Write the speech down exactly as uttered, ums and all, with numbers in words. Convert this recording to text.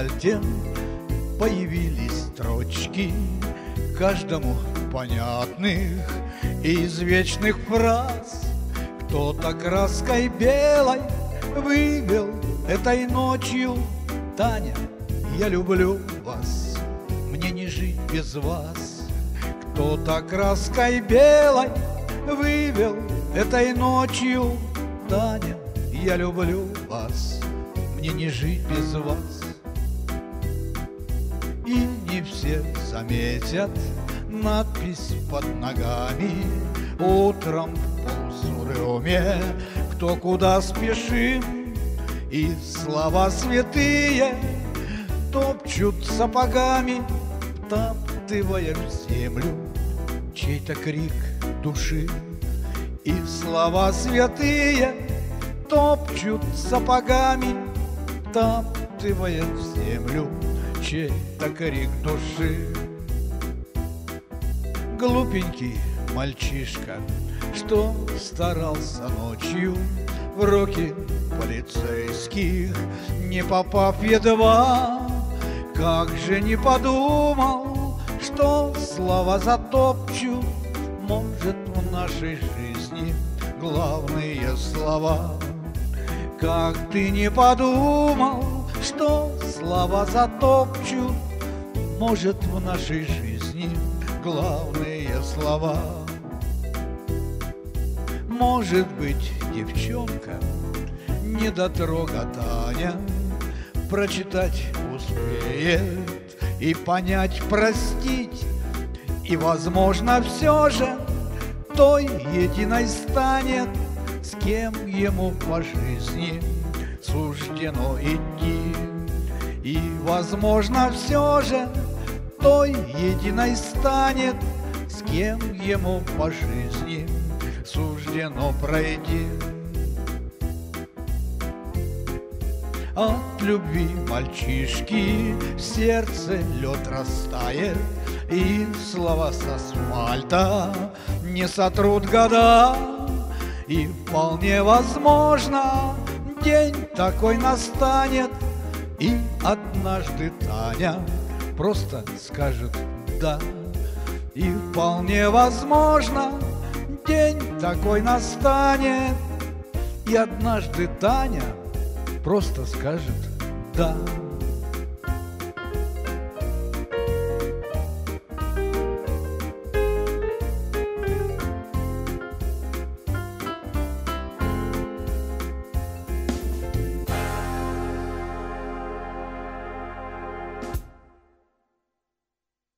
асфальте появились строчки, каждому понятных из вечных фраз. Кто-то краской белой вывел этой ночью: Таня, я люблю вас, мне не жить без вас. Кто-то краской белой вывел этой ночью: Таня, я люблю вас, мне не жить без вас. И не все заметят надпись под ногами утром в полусурме, кто куда спешим, и слова святые топчут сапогами, втаптывая в землю чей-то крик души. И слова святые топчут сапогами, втаптывая в землю чей-то крик души. Глупенький мальчишка, что старался ночью в руки полицейских, не попав едва, как же не подумал, что слова затопчут, может, в нашей жизни главные слова. Как ты не подумал, что слова затопчут, может, в нашей жизни главные слова. Может быть, девчонка, недотрога Таня, прочитать успеет и понять, простить, и, возможно, все же той единой станет, с кем ему по жизни суждено идти. И, возможно, все же той единой станет, с кем ему по жизни суждено пройти. От любви мальчишки в сердце лед растает, и слова с асфальта не сотрут года. И вполне возможно, день такой настанет, и однажды Таня просто скажет «да». И вполне возможно, день такой настанет, и однажды Таня просто скажет «да».